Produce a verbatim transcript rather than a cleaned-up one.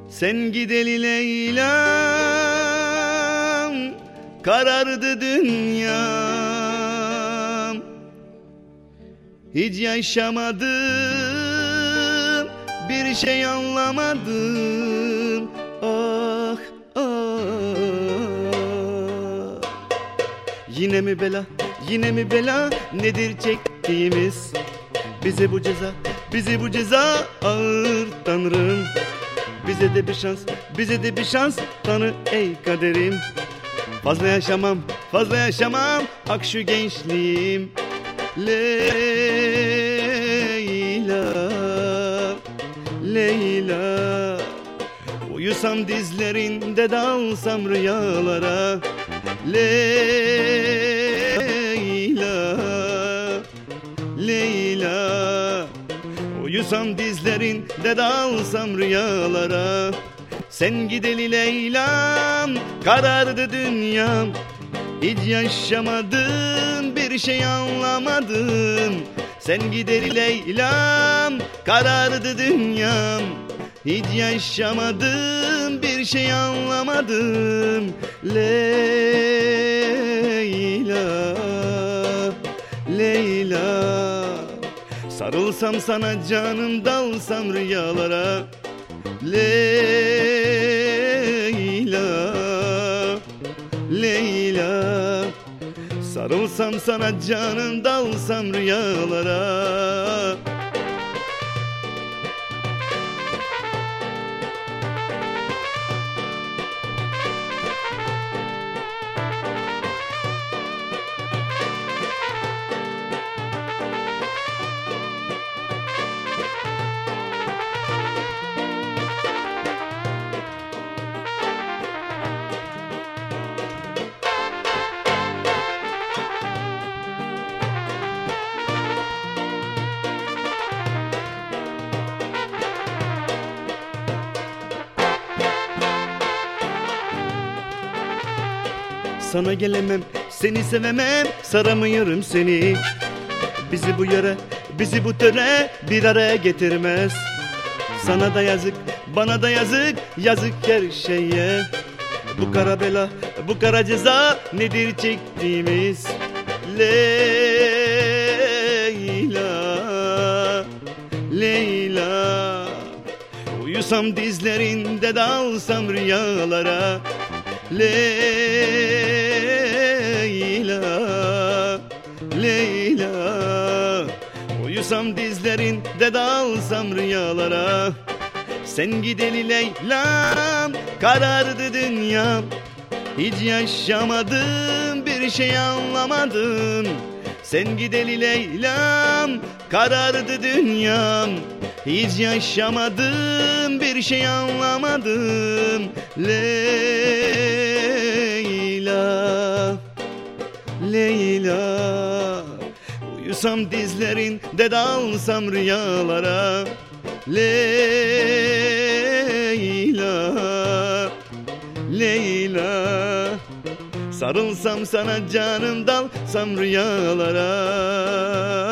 Sen gideli Leyla'm, karardı dünyam. Hiç yaşamadım, bir şey anlamadım. Ah ah. Yine mi bela, yine mi bela, nedir çektiğimiz? Bize bu ceza, bize bu ceza ağır Tanrım. Bize de bir şans, bize de bir şans tanı ey kaderim. Fazla yaşamam, fazla yaşamam, ak şu gençliğim. Leyla, Leyla, uyusam dizlerinde, dalsam rüyalara. Leyla, Leyla, uyusam dizlerinde, dalsam rüyalara. Sen gideli Leyla'm, karardı dünyam. Hiç yaşamadım, bir şey anlamadım. Sen gideli Leyla'm, karardı dünyam. Hiç yaşamadım, bir şey anlamadım. Leyla, Leyla, sarılsam sana canım, dalsam rüyalara. Leyla, Leyla, sarılsam sana canım, dalsam rüyalara. Sana gelemem, seni sevemem, saramıyorum seni. Bizi bu yere, bizi bu töre bir araya getirmez. Sana da yazık, bana da yazık, yazık her şeye. Bu kara bela, bu kara ceza nedir çektiğimiz? Leyla, Leyla, uyusam dizlerinde, dalsam rüyalara. Leyla, Leyla, uyusam dizlerinde, dalsam rüyalara. Sen gideli Leyla'm, karardı dünyam. Hiç yaşamadım, bir şey anlamadım. Sen gideli Leyla'm, karardı dünyam. Hiç yaşamadım, bir şey anlamadım. Leyla, Leyla, uyusam dizlerinde, dalsam rüyalara. Leyla, Leyla, sarılsam sana canım, dalsam rüyalara.